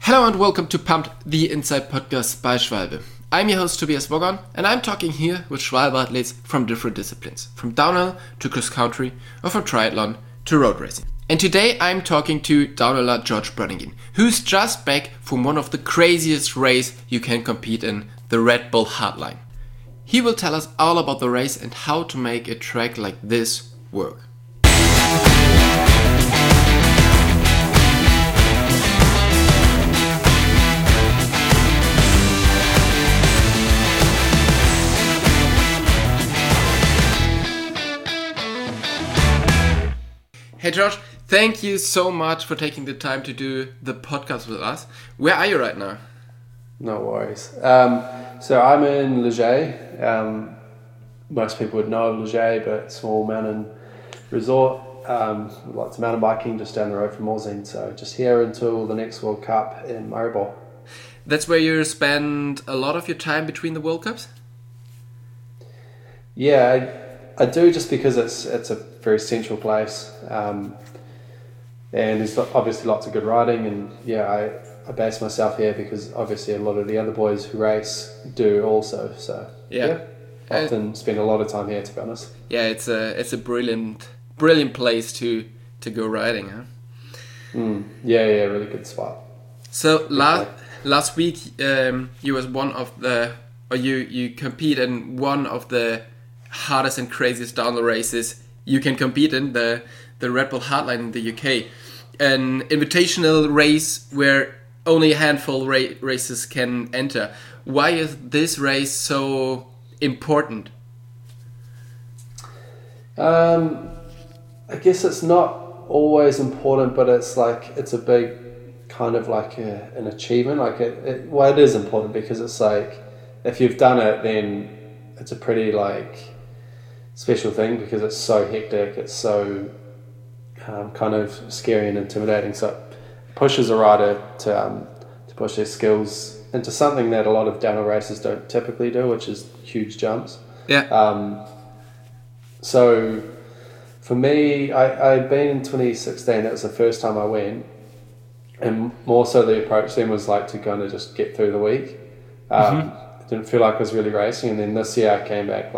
Hello and welcome to Pumped, the Inside Podcast by Schwalbe. I'm your host Tobias Wogon and I'm talking here with Schwalbe athletes from different disciplines, from downhill to cross country or from triathlon to road racing. And today I'm talking to downhiller George Brunningen, who's just back from one of the craziest races you can compete in, the Red Bull Hardline. He will tell us all about the race and how to make a track like this work. Hey George, thank you so much for taking the time to do the podcast with us. Where are you right now? No worries. So I'm in Leger. Most people would know of Leger, but small mountain resort. Lots of mountain biking just down the road from Morzine. So just here until the next World Cup in Maribor. That's where you spend a lot of your time between the World Cups? Yeah, I do, just because it's a very central place, and there's obviously lots of good riding, and yeah, I base myself here because obviously a lot of the other boys who race do also. So yeah, often spend a lot of time here, to be honest. Yeah, it's a brilliant place to go riding, huh? Yeah, really good spot. So last week you was one of the, or you compete in one of the hardest and craziest downhill races you can compete in, the Red Bull Hardline in the UK, an invitational race where only a handful races can enter. Why is this race so important? I guess it's not always important, but it's a big kind of like an achievement. It is important because it's like, if you've done it, then it's a pretty special thing because it's so hectic, it's so kind of scary and intimidating. So it pushes a rider to push their skills into something that a lot of downhill racers don't typically do, which is huge jumps. Yeah. So for me, I'd been in 2016. That was the first time I went, and more so the approach then was to kind of just get through the week. It didn't feel like I was really racing, and then this year I came back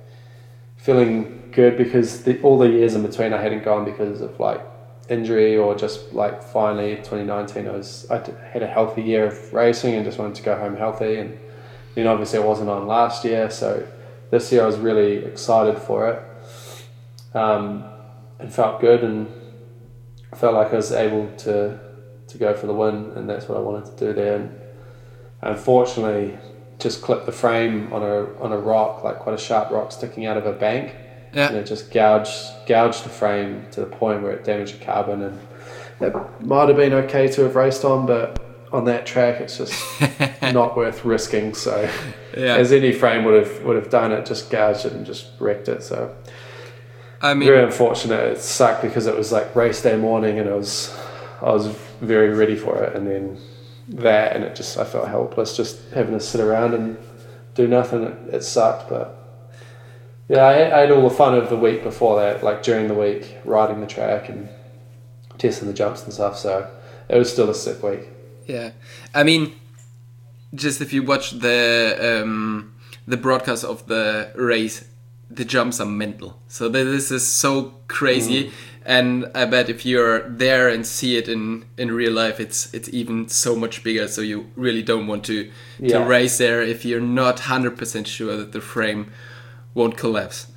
feeling good because all the years in between I hadn't gone because of injury, or just finally 2019 I had a healthy year of racing and just wanted to go home healthy, and then obviously I wasn't on last year, so this year I was really excited for it, and felt good, and felt like I was able to go for the win, and that's what I wanted to do there. And unfortunately just clipped the frame on a rock, quite a sharp rock sticking out of a bank. Yeah. And it just gouged the frame to the point where it damaged the carbon, and it might have been okay to have raced on, but on that track it's just not worth risking. So yeah, as any frame would have done, it just gouged it and just wrecked it. So I mean, very unfortunate. It sucked because it was race day morning, and I was very ready for it, and then that, and I felt helpless just having to sit around and do nothing. It sucked, but yeah, I had all the fun of the week before that, during the week, riding the track and testing the jumps and stuff, so it was still a sick week. Yeah, I mean, just if you watch the broadcast of the race, the jumps are mental. So this is so crazy, and I bet if you're there and see it in real life, it's even so much bigger. So you really don't want to race there if you're not 100% sure that the frame won't collapse.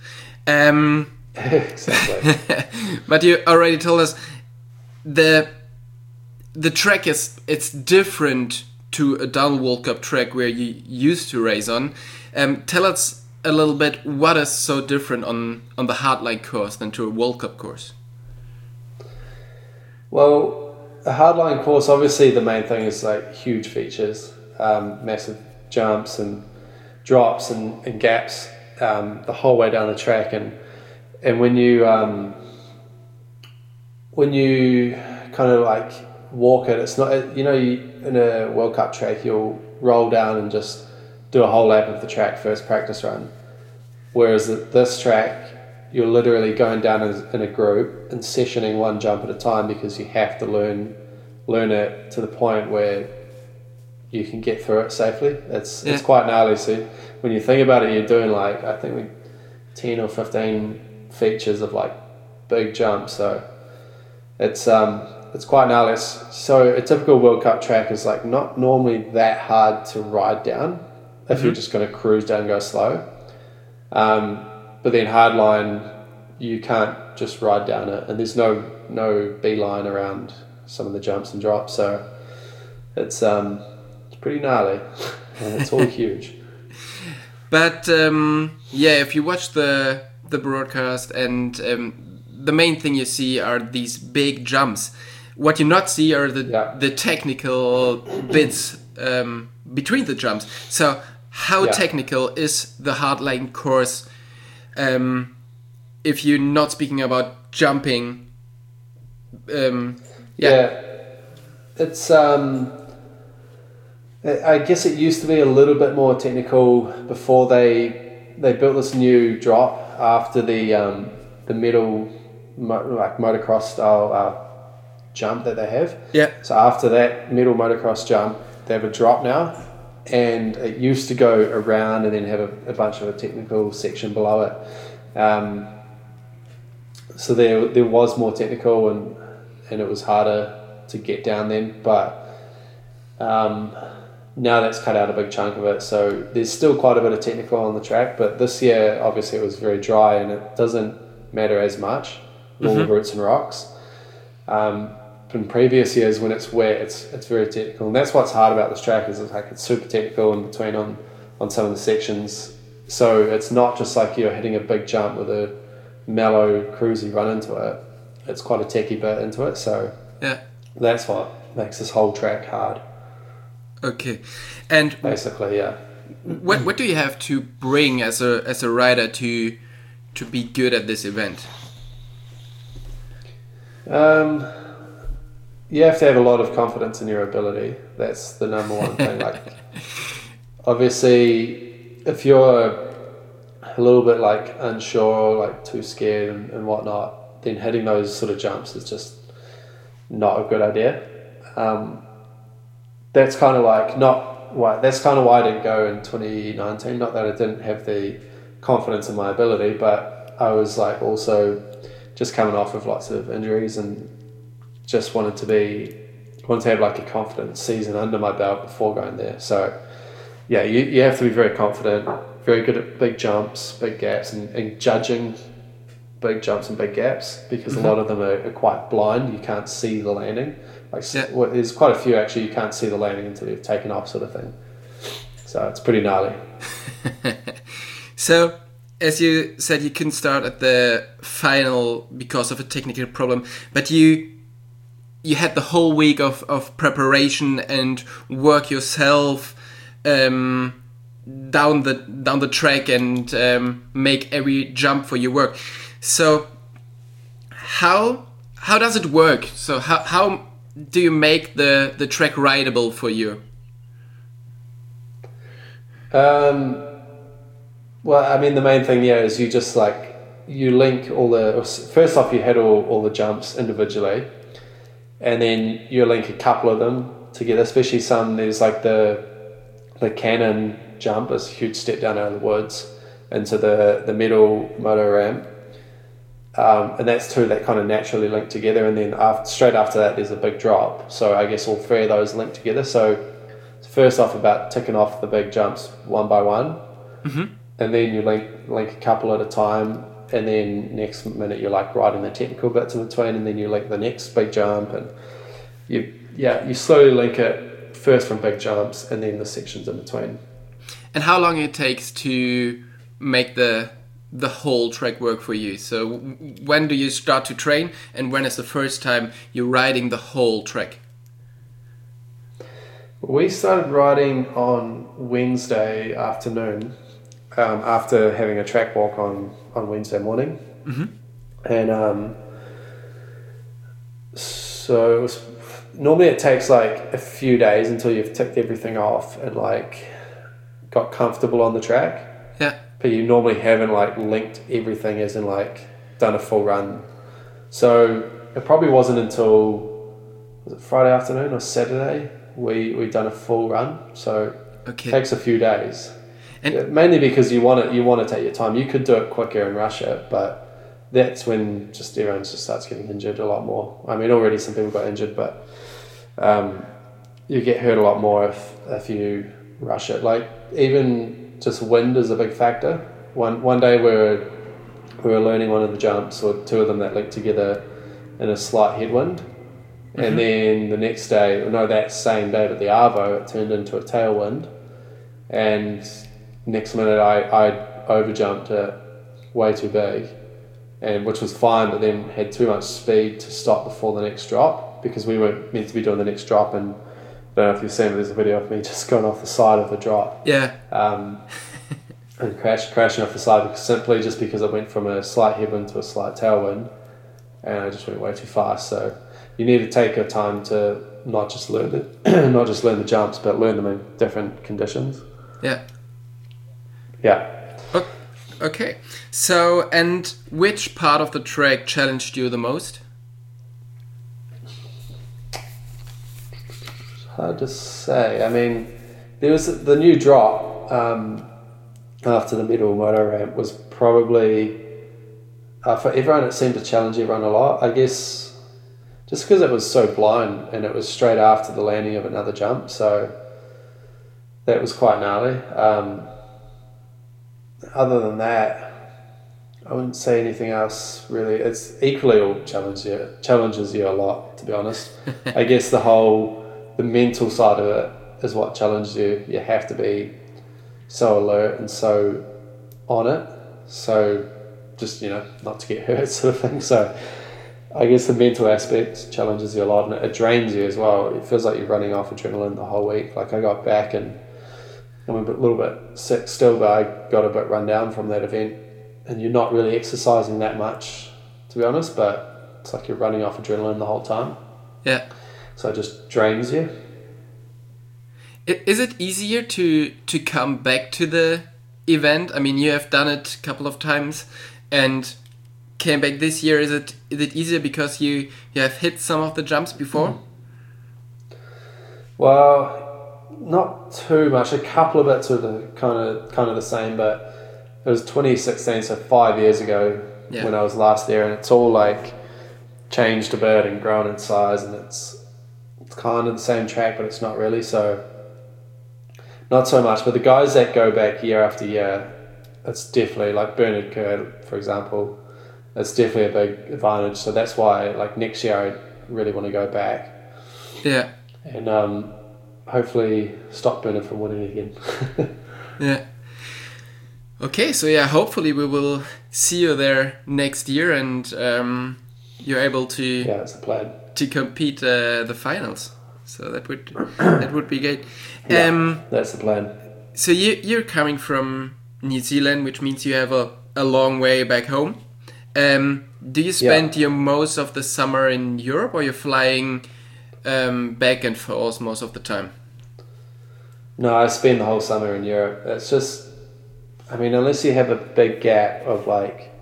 Exactly. But you already told us the track it's different to a downhill World Cup track where you used to race on. Tell us a little bit what is so different on the hardline course than to a World Cup course. Well, a hardline course, obviously the main thing is huge features, massive jumps and drops and gaps the whole way down the track, and when you kind of walk it, it's not, in a World Cup track you'll roll down and just do a whole lap of the track first practice run, whereas at this track you're literally going down in a group and sessioning one jump at a time because you have to learn learn it to the point where you can get through it safely. It's quite gnarly. So when you think about it, you're doing like, I think 10 or 15 features of like big jumps. So it's quite gnarly. So a typical World Cup track is like not normally that hard to ride down if you're just going to cruise down and go slow. But then hardline, you can't just ride down it, and there's no beeline around some of the jumps and drops. So it's pretty gnarly, and it's all huge. But if you watch the broadcast and the main thing you see are these big jumps. What you not see are the technical bits between the jumps. So how technical is the hardline course if you're not speaking about jumping? It's I guess it used to be a little bit more technical before they built this new drop after the middle like motocross style jump that they have. Yeah. So after that middle motocross jump, they have a drop now, and it used to go around and then have a bunch of a technical section below it. So there was more technical and it was harder to get down then, but now that's cut out a big chunk of it. So there's still quite a bit of technical on the track, but this year obviously it was very dry and it doesn't matter as much, all the roots and rocks. In previous years when it's wet, it's very technical, and that's what's hard about this track is it's super technical in between on some of the sections. So it's not just like you're hitting a big jump with a mellow cruisy run into it. It's quite a techie bit into it, so that's what makes this whole track hard. Okay, and basically, what do you have to bring as a rider to be good at this event? You have to have a lot of confidence in your ability. That's the number one thing. Like, obviously, if you're a little bit like unsure, like too scared and whatnot, then hitting those sort of jumps is just not a good idea. That's kind of like that's kind of why I didn't go in 2019. Not that I didn't have the confidence in my ability, but I was like also just coming off of lots of injuries and just wanted to have like a confident season under my belt before going there. So yeah, you have to be very confident, very good at big jumps, big gaps, and judging big jumps and big gaps, because a lot of them are quite blind. You can't see the landing. There's quite a few actually you can't see the landing until you've taken off, sort of thing. So it's pretty gnarly. So, as you said, you couldn't start at the final because of a technical problem, but you had the whole week of preparation and work yourself down the track and make every jump for your work. So how does it work? So how do you make the track rideable for you? Well, I mean, the main thing is you just you link first off you hit all the jumps individually, and then you link a couple of them together, especially there's like the Cannon jump is a huge step down out of the woods into the middle moto ramp. And that's two that kind of naturally link together, and then straight after that there's a big drop, so I guess all three of those link together. So first off about ticking off the big jumps one by one, and then you link a couple at a time, and then next minute you're like riding the technical bits in between, and then you link the next big jump, and you slowly link it first from big jumps and then the sections in between. And how long it takes to make the whole track work for you? So when do you start to train, and when is the first time you're riding the whole track? We started riding on Wednesday afternoon, after having a track walk on Wednesday morning. And so it was, normally it takes like a few days until you've ticked everything off and like got comfortable on the track. But you normally haven't like linked everything as in like done a full run. So it probably wasn't until was it Friday afternoon or Saturday, we done a full run. So Okay. it takes a few days. And Mainly because you want to take your time. You could do it quicker and rush it, but that's when just everyone just starts getting injured a lot more. I mean, already some people got injured, but you get hurt a lot more if you rush it. Like even just wind is a big factor. One day we were learning one of the jumps, or two of them that linked together in a slight headwind, and then the next day, that same day, but the Arvo, it turned into a tailwind, and next minute I overjumped it way too big, and which was fine, but then had too much speed to stop before the next drop, because we were meant to be doing the next drop, and I don't know if you've seen, but there's a video of me just going off the side of the drop. yeah. And crashing off the side because it went from a slight headwind to a slight tailwind, and I just went way too fast. So you need to take your time to not just learn the jumps, but learn them in different conditions. Yeah. Yeah. Okay. So, and which part of the track challenged you the most? Hard to say. I mean, there was the new drop after the middle moto ramp was probably for everyone. It seemed to challenge everyone a lot. I guess just because it was so blind and it was straight after the landing of another jump, so that was quite gnarly. Other than that, I wouldn't say anything else really. It's equally all challenges you a lot, to be honest. I guess the mental side of it is what challenges you. You have to be so alert and so on it. So just, not to get hurt sort of thing. So I guess the mental aspect challenges you a lot, and it drains you as well. It feels like you're running off adrenaline the whole week. Like I got back and I'm a little bit sick still, but I got a bit run down from that event, and you're not really exercising that much, to be honest, but it's like you're running off adrenaline the whole time. Yeah. So it just drains you. Is it easier to come back to the event? I mean, you have done it a couple of times and came back this year. Is it easier because you have hit some of the jumps before? Well, not too much. A couple of bits were the kind of the same, but it was 2016, so 5 years ago when I was last there, and it's all like changed a bit and grown in size, and it's kind of the same track, but it's not really. So not so much. But the guys that go back year after year, it's definitely like Bernard Kerr, for example. It's definitely a big advantage. So that's why, like next year, I really want to go back. Yeah. And hopefully stop Bernard from winning again. Yeah. Okay, so hopefully we will see you there next year, and you're able to. Yeah, that's the plan. To compete the finals. So that would be great. That's the plan. So you're coming from New Zealand, which means you have a long way back home. Do you spend your most of the summer in Europe, or you're flying back and forth most of the time? No, I spend the whole summer in Europe. It's just, I mean, unless you have a big gap of like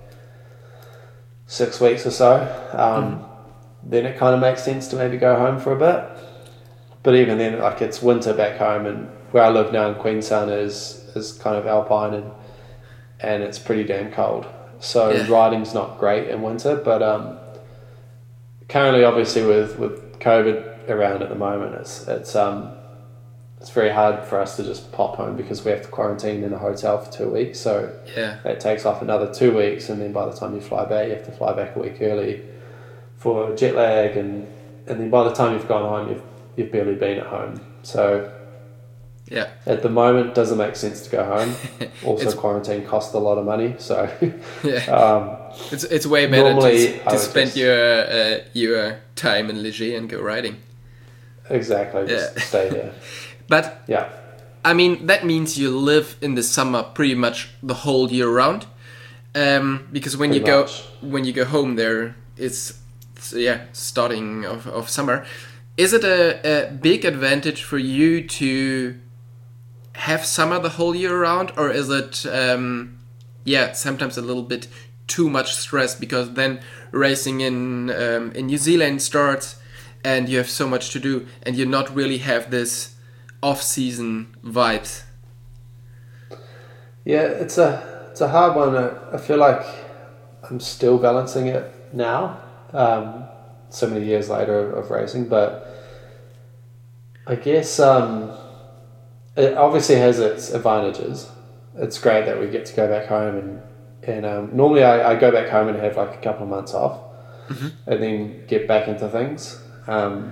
6 weeks or so, then it kind of makes sense to maybe go home for a bit. But even then, like it's winter back home, and where I live now in Queenstown is kind of alpine, and it's pretty damn cold. So riding's not great in winter, but currently, obviously, with COVID around at the moment, it's very hard for us to just pop home because we have to quarantine in a hotel for 2 weeks. So that takes off another 2 weeks, and then by the time you fly back, you have to fly back a week early for jet lag, and then by the time you've gone home, you've barely been at home. So at the moment, it doesn't make sense to go home. Also, quarantine costs a lot of money, so it's way better to spend your time in Ligier and go riding. Exactly, just stay here. But I mean, that means you live in the summer pretty much the whole year round, because when you go home there, it's starting of summer. Is it a big advantage for you to have summer the whole year round, or is it sometimes a little bit too much stress because then racing in New Zealand starts, and you have so much to do, and you not really have this off-season vibes. Yeah, it's a hard one. I feel like I'm still balancing it now, so many years later of racing, but I guess it obviously has its advantages. It's great that we get to go back home and normally I go back home and have like a couple of months off, and then get back into things. And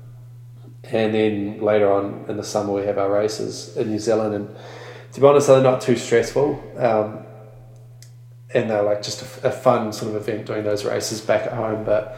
then later on in the summer we have our races in New Zealand, and to be honest, they're not too stressful. And they're like just a fun sort of event doing those races back at home. But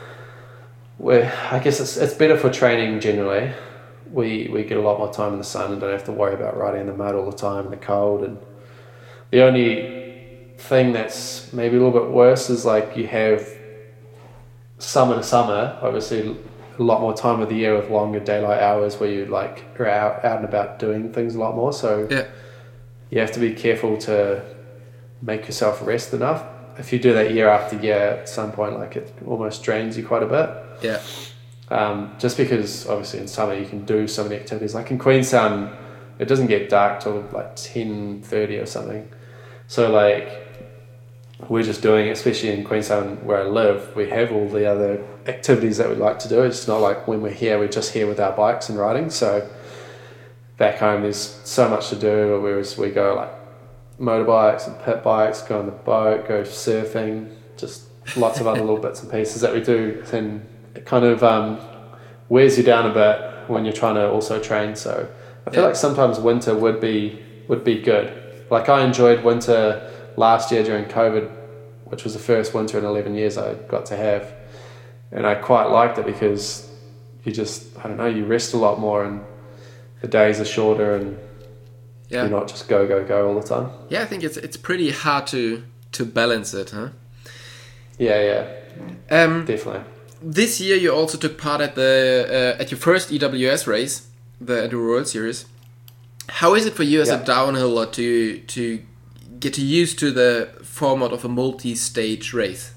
I guess it's better for training generally. We get a lot more time in the sun and don't have to worry about riding in the mud all the time in the cold. And the only thing that's maybe a little bit worse is like you have summer to summer, obviously a lot more time of the year with longer daylight hours where you like are out and about doing things a lot more. So you have to be careful to make yourself rest enough. If you do that year after year, at some point like it almost drains you quite a bit. Just because obviously in summer you can do so many activities. Like in Queenstown, it doesn't get dark till like 10:30 or something. So like we're just doing, especially in Queenstown where I live, we have all the other activities that we like to do. It's not like when we're here, we're just here with our bikes and riding. So back home there's so much to do, whereas we go like motorbikes and pit bikes, go on the boat, go surfing, just lots of other little bits and pieces that we do, and it kind of wears you down a bit when you're trying to also train. So I feel like sometimes winter would be good. Like I enjoyed winter last year during COVID, which was the first winter in 11 years I got to have, and I quite liked it because you just, I don't know, you rest a lot more and the days are shorter and you're not just go all the time. Yeah, I think it's pretty hard to balance it, huh? Yeah. Definitely. This year you also took part at the at your first EWS race, the Enduro World Series. How is it for you as a downhiller to get used to the format of a multi-stage race?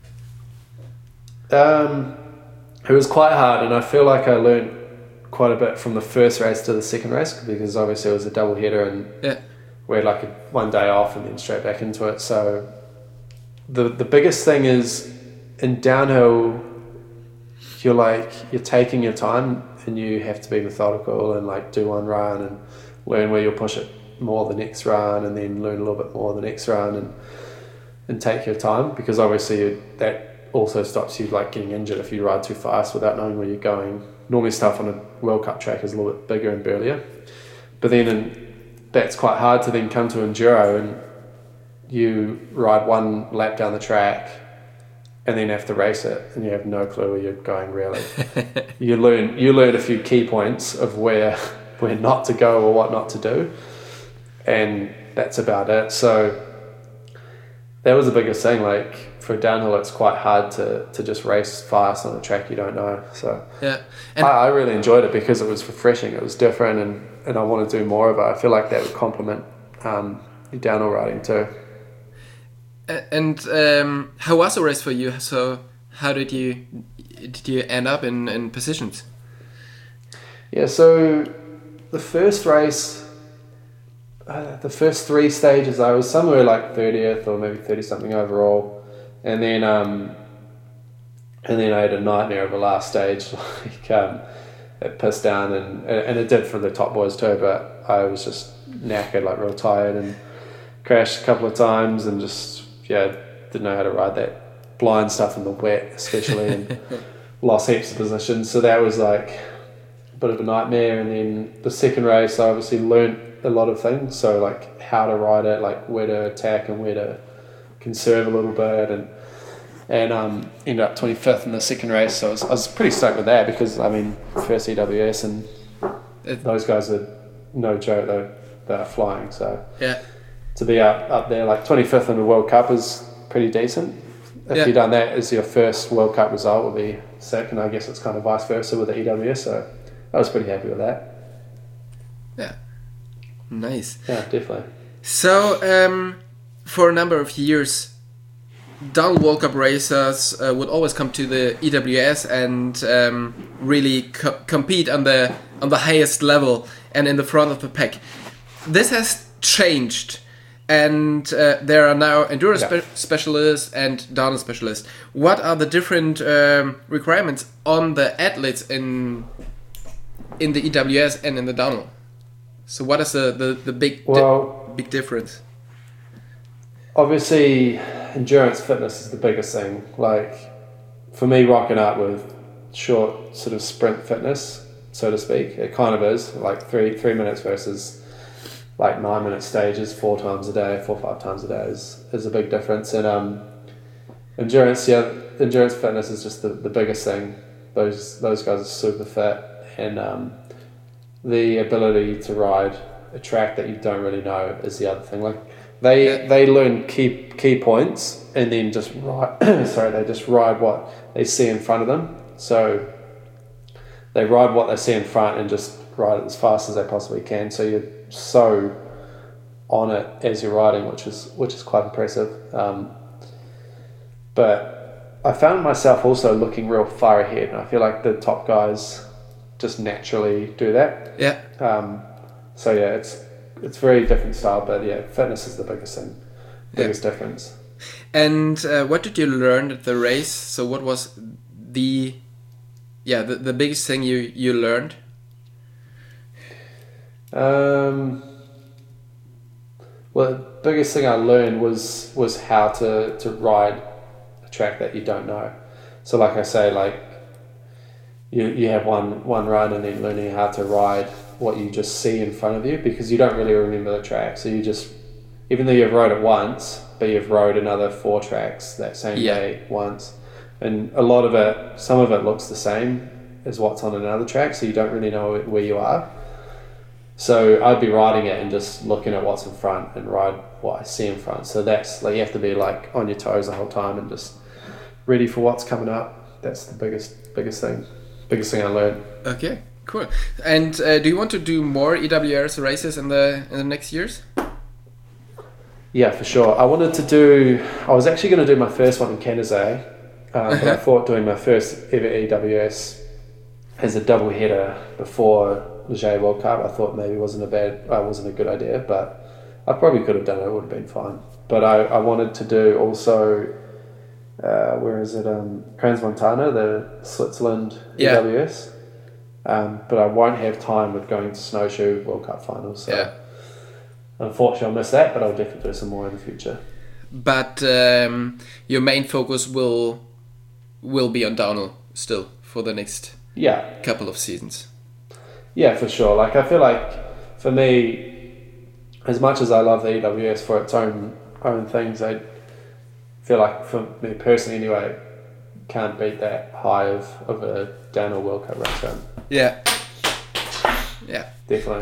It was quite hard, and I feel like I learned quite a bit from the first race to the second race, because obviously it was a double header and we had like one day off and then straight back into it. So the biggest thing is in downhill, you're taking your time and you have to be methodical and like do one run and learn where you'll push it more the next run, and then learn a little bit more the next run, and take your time, because obviously that also stops you like getting injured if you ride too fast without knowing where you're going. Normally stuff on a World Cup track is a little bit bigger and burlier, but then that's quite hard to then come to enduro and you ride one lap down the track and then have to race it and you have no clue where you're going really. you learn a few key points of where not to go or what not to do, and that's about it. So that was the biggest thing. Like for downhill, it's quite hard to just race fast on a track you don't know. So and I really enjoyed it because it was refreshing, it was different, and I want to do more of it. I feel like that would complement your downhill riding too. And how was the race for you? So how did you end up in positions? Yeah, so the first race, the first three stages, I was somewhere like 30th or maybe 30 something overall, and then I had a nightmare of a last stage. Like it pissed down, and it did for the top boys too. But I was just knackered, like real tired, and crashed a couple of times, and just didn't know how to ride that blind stuff in the wet, especially, and lost heaps of positions. So that was like a bit of a nightmare. And then the second race, I obviously learnt a lot of things. So like how to ride it, like where to attack and where to conserve a little bit, and ended up 25th in the second race. So I was pretty stoked with that, because I mean first EWS, and those guys are no joke. They're flying. So to be up there, like 25th in the World Cup is pretty decent. If you've done that as your first World Cup result, would be sick, and I guess it's kind of vice versa with the EWS, so I was pretty happy with that. Yeah. Nice. Yeah, definitely. So, for a number of years, Downhill World Cup racers would always come to the EWS and really compete on the highest level and in the front of the pack. This has changed, and there are now endurance specialists and downhill specialists. What are the different requirements on the athletes in the EWS and in the downhill? So what is the big difference? Obviously, endurance fitness is the biggest thing. Like, for me, rocking up with short sort of sprint fitness, so to speak, it kind of is like 3 minutes versus like 9 minute stages 4 or 5 times a day is a big difference. And endurance fitness is just the biggest thing. Those guys are super fit, and the ability to ride a track that you don't really know is the other thing. Like, they learn key points and then just ride. They just ride what they see in front of them. So they ride what they see in front and just ride it as fast as they possibly can. So you're so on it as you're riding, which is quite impressive. But I found myself also looking real far ahead, and I feel like the top guys just naturally do that. Yeah. So yeah, it's very different style, but yeah, fitness is the biggest thing, biggest difference. And what did you learn at the race? So what was the biggest thing you learned? Well, the biggest thing I learned was how to ride a track that you don't know. So like I say, like you have one run and then learning how to ride what you just see in front of you, because you don't really remember the track. So you just, even though you've rode it once, but you've rode another 4 tracks that same day once. And some of it looks the same as what's on another track, so you don't really know where you are. So I'd be riding it and just looking at what's in front and ride what I see in front. So that's like, you have to be like on your toes the whole time and just ready for what's coming up. That's the biggest thing I learned. Okay, cool. And do you want to do more EWS races in the next years? Yeah, for sure. I was actually going to do my first one in Canazei, but I thought doing my first ever EWS as a double header before the J World Cup, I thought maybe wasn't a good idea, but I probably could have done it. It would have been fine. But I wanted to do also, where is it? Crans-Montana, the Switzerland EWS. But I won't have time with going to Snowshoe World Cup finals. So unfortunately, I'll miss that, but I'll definitely do some more in the future. But your main focus will be on downhill still for the next couple of seasons. Yeah, for sure. Like, I feel like for me, as much as I love the EWS for its own things, I feel like for me personally anyway, can't beat that high of a downhill World Cup race run. Yeah, definitely.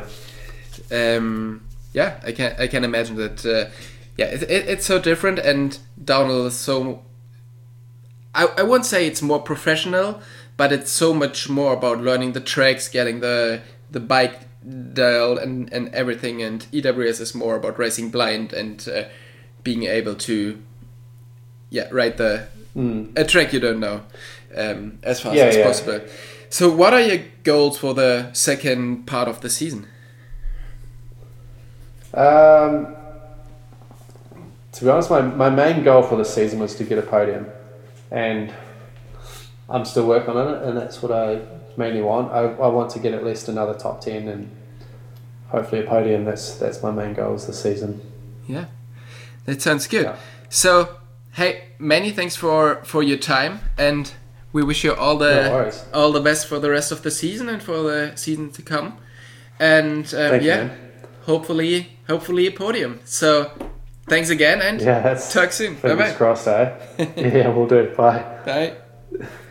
I can imagine that. It's so different, and downhill is so. I won't say it's more professional, but it's so much more about learning the tracks, getting the bike dialed and everything. And EWS is more about racing blind and being able to ride a track you don't know as fast as possible. So what are your goals for the second part of the season? To be honest, my main goal for the season was to get a podium, and I'm still working on it, and that's what I mainly want. I want to get at least another top 10 and hopefully a podium. That's my main goals this season. Yeah, that sounds good. Yeah. So, hey, many thanks for your time, and we wish you all the best for the rest of the season and for the season to come. And Thank you, man. hopefully a podium. So, thanks again, and talk soon. Fingers crossed, eh? Yeah, we'll do. Bye. Bye.